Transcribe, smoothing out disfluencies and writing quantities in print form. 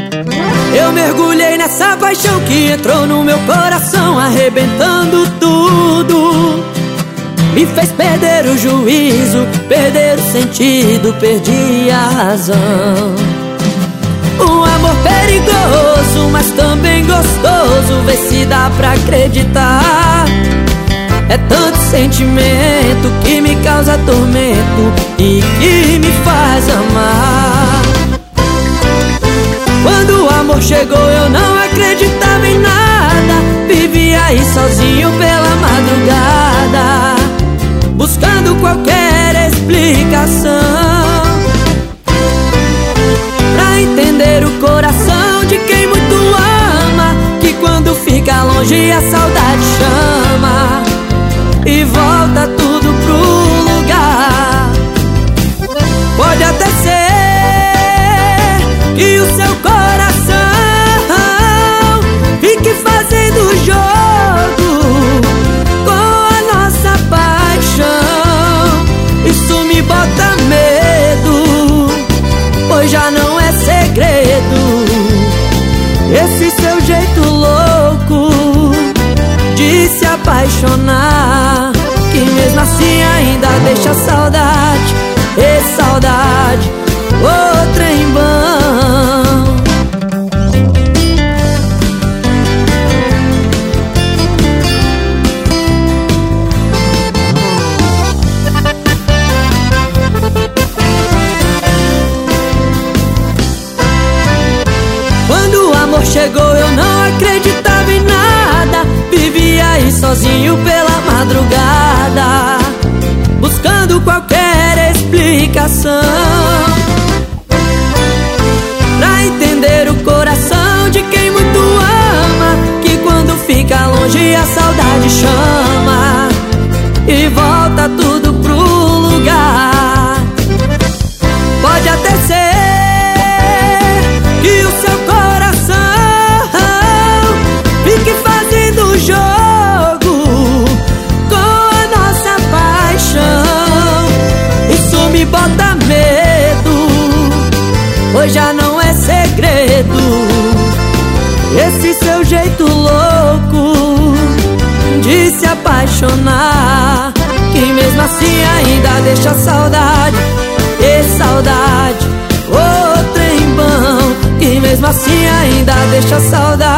Eu mergulhei nessa paixão que entrou no meu coração, arrebentando tudo. Me fez perder o juízo, perder o sentido, perdi a razão. Um amor perigoso, mas também gostoso, vê se dá pra acreditar. É tanto sentimento que me causa tormento e que me faz amar. Quando o amor chegou eu não acreditava em nada, vivia aí sozinho pela madrugada, buscando qualquer explicação pra entender o coração de quem muito ama, que quando fica longe a saudade chama e volta tudo pro lugar. Pode até ser que o seu coração fique fazendo jogo com a nossa paixão. Isso me bota medo, pois já não é segredo esse seu jeito louco de se apaixonar, que mesmo assim ainda deixa saudade, e saudade, outra em vão. Quando o amor chegou eu não acreditava em nada, vivia aí sozinho pela madrugada, buscando qualquer explicação pra entender o coração de quem muito ama, que quando fica longe a saudade chama e volta tudo pro lugar. Pode até ser que o seu coração fique fazendo jogo com a nossa paixão. Isso me bota medo, pois já não é segredo esse seu jeito louco de se apaixonar, que mesmo assim ainda deixa saudade, e saudade, outra em vão, que mesmo assim ainda deixa saudade.